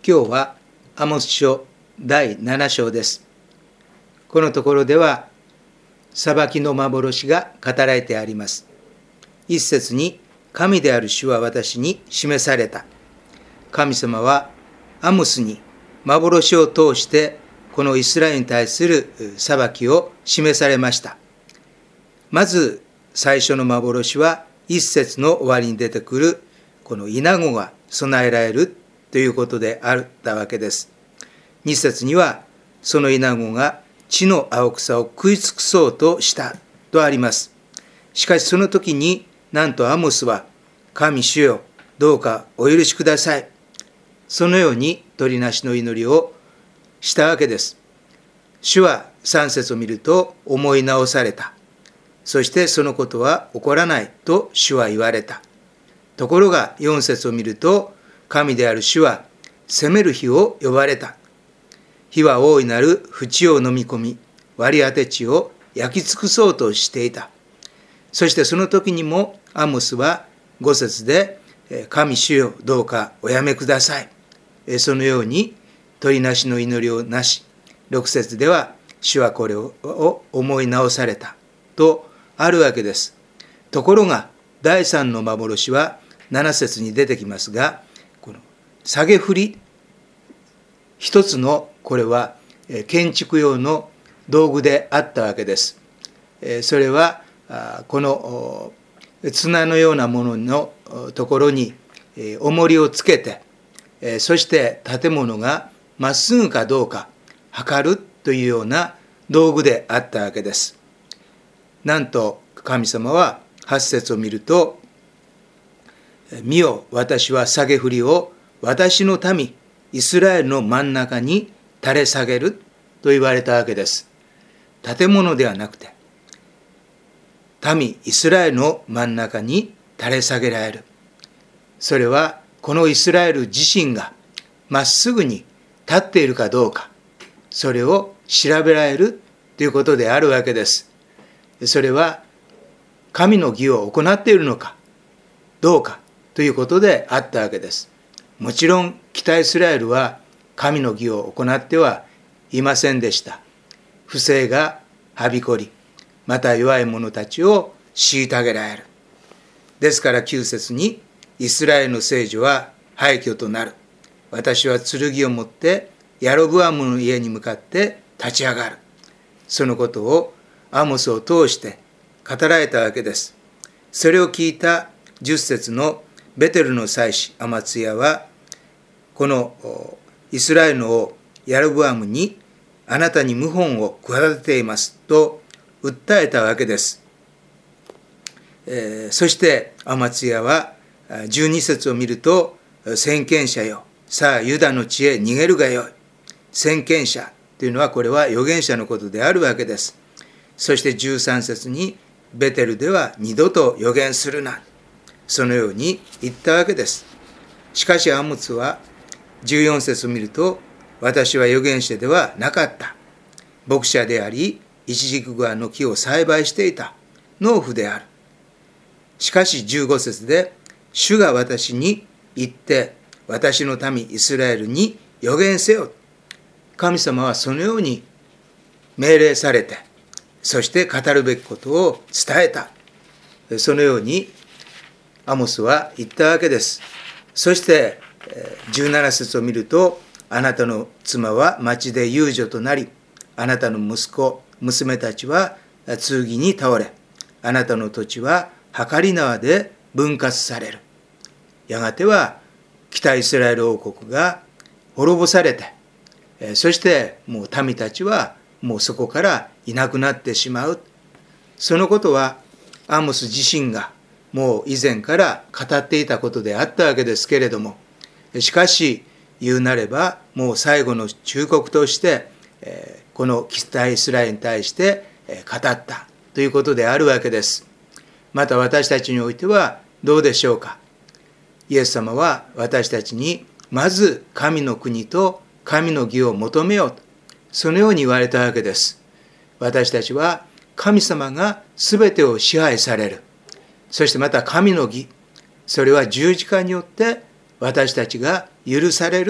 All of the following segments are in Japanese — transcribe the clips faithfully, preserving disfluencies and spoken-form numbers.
今日はアモス書だいなな章です。このところでは裁きの幻が語られてあります。一節に、神である主は私に示された。神様はアモスに幻を通してこのイスラエルに対する裁きを示されました。まず最初の幻は一節の終わりに出てくるこのイナゴが備えられるということであったわけです。二節にはそのイナゴが地の青草を食い尽くそうとしたとあります。しかしその時になんとアモスは、神主よ、どうかお許しください。そのように取りなしの祈りをしたわけです。主は三節を見ると思い直された。そしてそのことは起こらないと主は言われた。ところが四節を見ると、神である主は責める日を呼ばれた。火は大いなる淵を飲み込み、割り当て地を焼き尽くそうとしていた。そしてその時にもアモスは五節で、神主よ、どうかおやめください。そのように取りなしの祈りをなし、六節では主はこれを思い直されたとあるわけです。ところが第三の幻は七節に出てきますが、この下げ振り一つのこれは建築用の道具であったわけです。それはこの綱のようなもののところに重りをつけて、そして建物がまっすぐかどうか測るというような道具であったわけです。なんと神様は八節を見ると、見よ、私は下げ振りを私の民イスラエルの真ん中に垂れ下げると言われたわけです。建物ではなくて、民イスラエルの真ん中に垂れ下げられる。それはこのイスラエル自身がまっすぐに立っているかどうか、それを調べられるということであるわけです。それは神の義を行っているのかどうかということであったわけです。もちろん北イスラエルは神の義を行ってはいませんでした。不正がはびこり、また弱い者たちを虐げられる。ですからきゅう節に、イスラエルの聖女は廃墟となる。私は剣を持ってヤロブアムの家に向かって立ち上がる。そのことをアモスを通して語られたわけです。それを聞いたじゅっ節のベテルの祭司アマツヤは、このイスラエルの王ヤロブアムに、あなたに謀反を企てていますと訴えたわけです。えー、そしてアマツヤはじゅうに節を見ると、先見者よ、さあユダの地へ逃げるがよい。先見者というのは、これは預言者のことであるわけです。そしてじゅうさん節に、ベテルでは二度と預言するな、そのように言ったわけです。しかしアモスはじゅうよん節を見ると、私は預言者ではなかった。牧者であり、イチジクグアの木を栽培していた農夫である。しかしじゅうご節で、主が私に言って、私の民イスラエルに預言せよ。神様はそのように命令されて、そして語るべきことを伝えた。そのようにアモスは言ったわけです。そしてじゅうなな節を見ると、あなたの妻は町で遊女となり、あなたの息子娘たちは剣に倒れ、あなたの土地は計り縄で分割される。やがては北イスラエル王国が滅ぼされて、そしてもう民たちはもうそこからいなくなってしまう。そのことはアモス自身がもう以前から語っていたことであったわけですけれども、しかし言うなればもう最後の忠告としてこの北イスラエルに対して語ったということであるわけです。また私たちにおいてはどうでしょうか。イエス様は私たちにまず神の国と神の義を求めようと、そのように言われたわけです。私たちは神様が全てを支配される。そしてまた神の義、それは十字架によって私たちが許される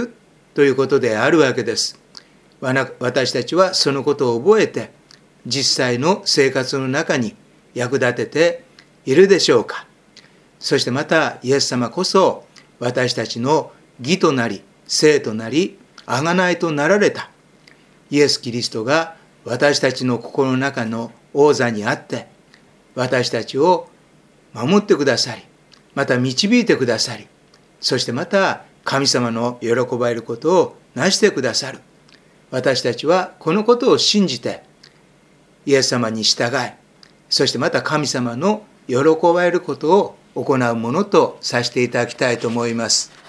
ということであるわけです。私たちはそのことを覚えて、実際の生活の中に役立てているでしょうか。そしてまたイエス様こそ私たちの義となり、聖となり、贖いとなられたイエス・キリストが私たちの心の中の王座にあって、私たちを守ってくださり、また導いてくださり、そしてまた神様の喜ばれることをなしてくださる。私たちはこのことを信じて、イエス様に従い、そしてまた神様の喜ばれることを行うものとさせていただきたいと思います。